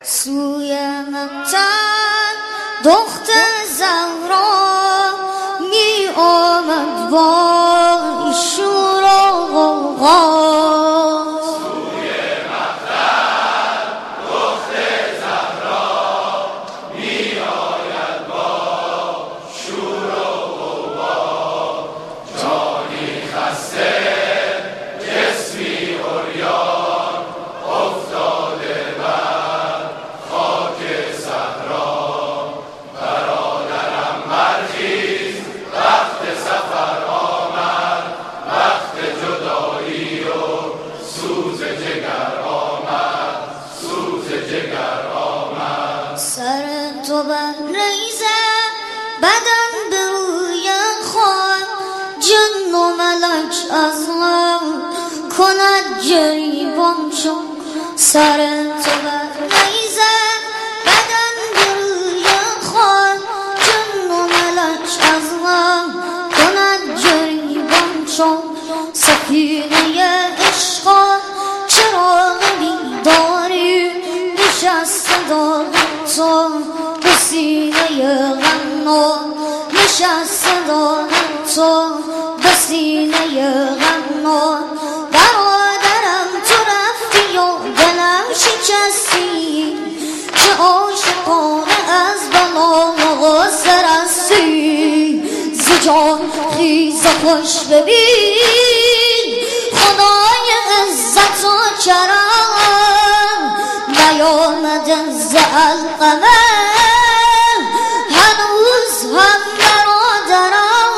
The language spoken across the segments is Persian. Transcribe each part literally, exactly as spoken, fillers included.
سوی مقتل دختر زهرا می آمد با شور و غوغا. سوی مقتل دختر زهرا می آید با شور و غوغا. جانی خسته جسمی عریان افتاده بر خاک صحرا. برادرم برخیز وقت سفر آمد، وقت جدایی و سوز جگر آمد، سوز جگر آمد. سر تو برریزه بدن به روی خاک، جن و ملک از غم کند گریبان شد. سر تو برریزه بدن به روی خاک، جن و ملک از غم کند گریبان شد. سفینه عشقا چراغ بیداری نشسته داغ تو به سینه غم، نشسته داغ تو به سینه غم. برادرم تو رفتی و دلم شکستی، که عاشقانه از بلا مقصر هستی. ز جان خیز خوش ببین خدای عزت و کرم، نیامده ز القمه هنوز هم برادرم،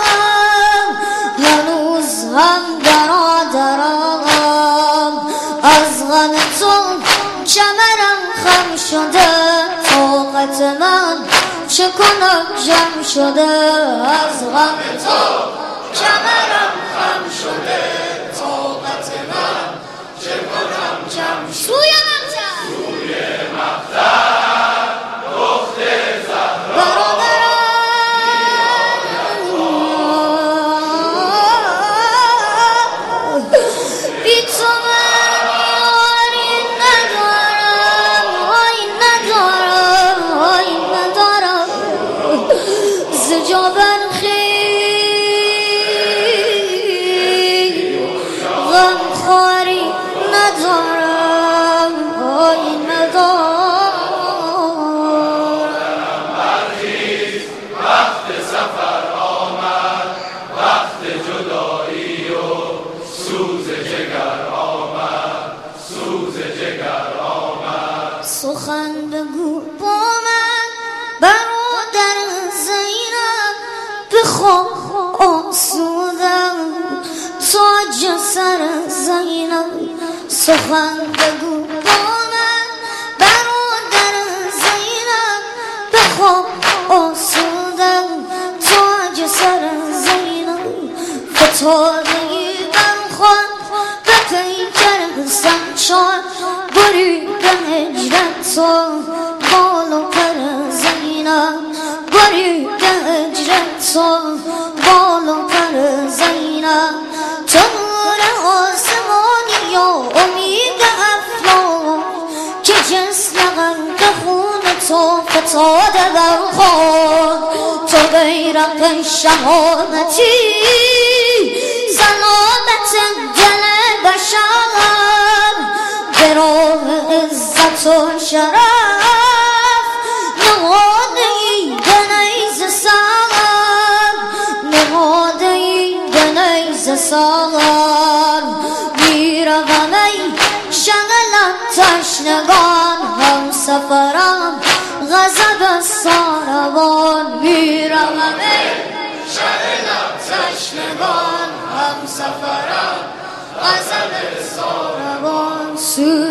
هنوز هم برادرم. از غم تو کمرم خم شده، طاقت من چه کنم جمع شده. از غم تو کمرم خم شده، طاقت من چه کنم جمع شده. سوی مقتل سوی مقتل دختر زهرا بی تو من یاری ندارم، آی ندارم، آی ندارم. ز جا برخیز غمخواری ندارم، آی ندارم. برخیز وقت سفر آمد، وقت جدایی و سوز جگر آمد، سوز جگر آمد. سخن بگو با من برادر زینب، بخواه آسودم تاج سر زینب. سخن بگو با من برادر زینب، بخواه آسودم تاج سر زینب. فتادهی برخوان به پیکر زنشان، برید هجرت و بال و پر زینب، برید هجرت و بال و پر زینب. تو نور آسمانی و امید افلاک، که جسم غرق خون تو فتاده در خاک. تو بیرق شهامتی سلامت دل بشر، به راه عزت و شرف نهاده ای به نیز سر، نهاده ای به نیز سر. میروم ای شغلم تشنگان، هم سفرم غضب ساروان. میروم ای شغلم تشنگان، هم سفرم غضب ساروان.